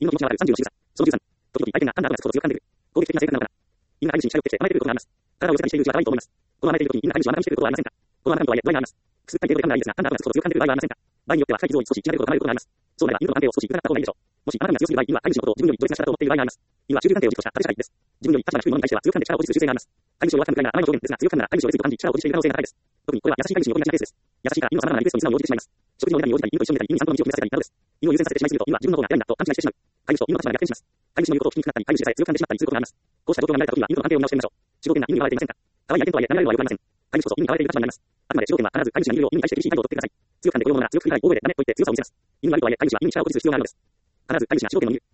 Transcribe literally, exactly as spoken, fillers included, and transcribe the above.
犬の気持ちがあるさんじゅうの仕草。そのじゅうさん。時々相手がアンダーアブラスことを強く感じる。攻撃的な性格なのかな。犬が飼い主に近寄ってきて甘えてくることがあります。体を寄せたりしているうちは可愛いと思います。この甘えている時に犬が飼い主を甘噛みしてくることはありませんか。この甘噛みとはいえ、場合があります。くすったい程度で噛んだらいいですが、アンダーアブラスことを強く感じる場合はありませんか。場合によっては深い傷を少し痛めることがあることがあります。そうなれば、犬の安定を少し疑った方がいいでしょう。もし甘噛みが強すぎる場合、犬は飼い主のことを自分より上手な力だと思っている場合があります。犬は中流関係を軸とした縦社会です。自分より立場が低い者に対しては強く噛んで力を保持する習性があります。飼い主を弱く噛むくらいな甘い表現ですが、強く噛んだら飼い主を得ずと感じ力を保持している可能性が高いです。特にこれは優しい飼い主に起こりがちなケースです。優しいから犬の様々なリクエストに素直に応じてしまいます。食事のお値段に応じたり、犬と一緒に寝たり、犬に散歩の道を決めさせたりなどです。犬を優先させてしまいすぎると、犬は自分の方が偉いんだと勘違いしてしまう。飼い主と犬の立場が逆転します。飼い主の言うことを聞きにくくなったり、飼い主でさえ強く噛んでしまったりすることがあります。こうした状況が見られたときは、犬との関係を見直してみましょう。主導権が犬に奪われていませんか。可愛い相手とはいえ、舐められるのは良くありません。飼い主こそ犬に飼われている立場になります。あくまで主導権は必ず飼い主がいるよう、犬に対して厳しい態度を取ってください。強く噛んでこようものなら強く振り返り、大声でダメと言って強さを見せます。犬に悪いとはいえ、飼い主は犬に力を保持する必要があるのです。必ず飼い主が主導権を握る。